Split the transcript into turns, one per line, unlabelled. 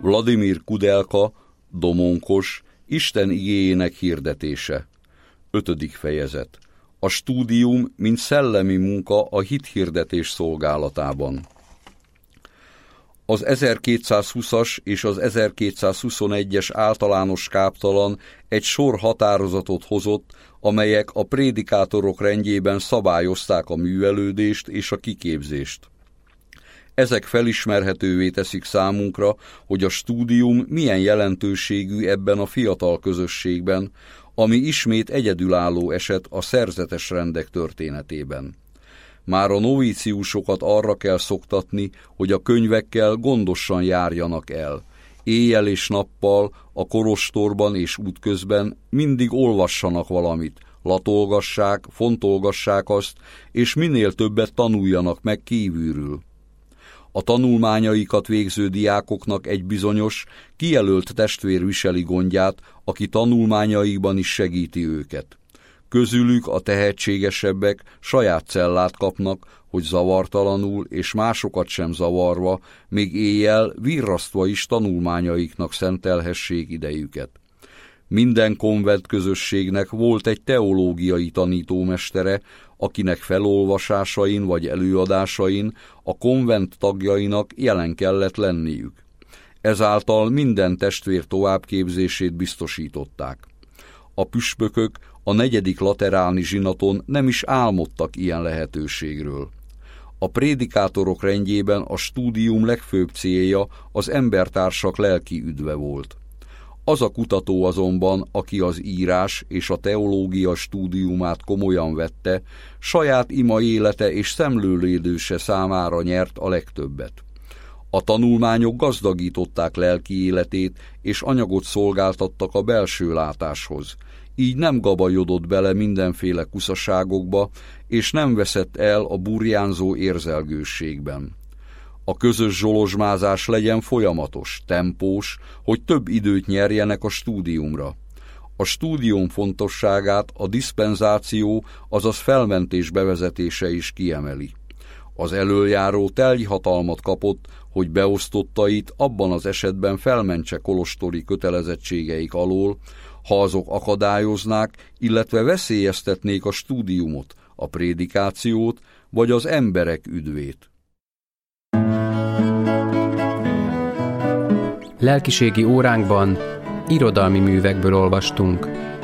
Vladimir Kudelka, Domonkos, Isten igéjének hirdetése. 5. fejezet. A stúdium, mint szellemi munka a hithirdetés szolgálatában. Az 1220-as és az 1221-es általános káptalan egy sor határozatot hozott, amelyek a prédikátorok rendjében szabályozták a művelődést és a kiképzést. Ezek felismerhetővé teszik számunkra, hogy a stúdium milyen jelentőségű ebben a fiatal közösségben, ami ismét egyedülálló eset a szerzetes rendek történetében. Már a novíciusokat arra kell szoktatni, hogy a könyvekkel gondosan járjanak el. Éjjel és nappal, a kolostorban és útközben mindig olvassanak valamit, latolgassák, fontolgassák azt, és minél többet tanuljanak meg kívülről. A tanulmányaikat végző diákoknak egy bizonyos, kijelölt testvér viseli gondját, aki tanulmányaikban is segíti őket. Közülük a tehetségesebbek saját cellát kapnak, hogy zavartalanul és másokat sem zavarva, még éjjel virrasztva is tanulmányaiknak szentelhessék idejüket. Minden konvent közösségnek volt egy teológiai tanítómestere, akinek felolvasásain vagy előadásain a konvent tagjainak jelen kellett lenniük. Ezáltal minden testvér továbbképzését biztosították. A püspökök a 4. lateráni zsinaton nem is álmodtak ilyen lehetőségről. A prédikátorok rendjében a stúdium legfőbb célja az embertársak lelki üdve volt. Az a kutató azonban, aki az írás és a teológia stúdiumát komolyan vette, saját ima élete és szemlőlédése számára nyert a legtöbbet. A tanulmányok gazdagították lelki életét, és anyagot szolgáltattak a belső látáshoz. Így nem gabajodott bele mindenféle kuszaságokba, és nem veszett el a burjánzó érzelgősségben. A közös zsolozsmázás legyen folyamatos, tempós, hogy több időt nyerjenek a stúdiumra. A stúdium fontosságát a diszpenzáció, azaz felmentés bevezetése is kiemeli. Az elöljáró teljes kapott, hogy beosztottait abban az esetben felmentse kolostori kötelezettségeik alól, ha azok akadályoznák, illetve veszélyeztetnék a stúdiumot, a prédikációt vagy az emberek üdvét.
Lelkiségi óránkban irodalmi művekből olvastunk.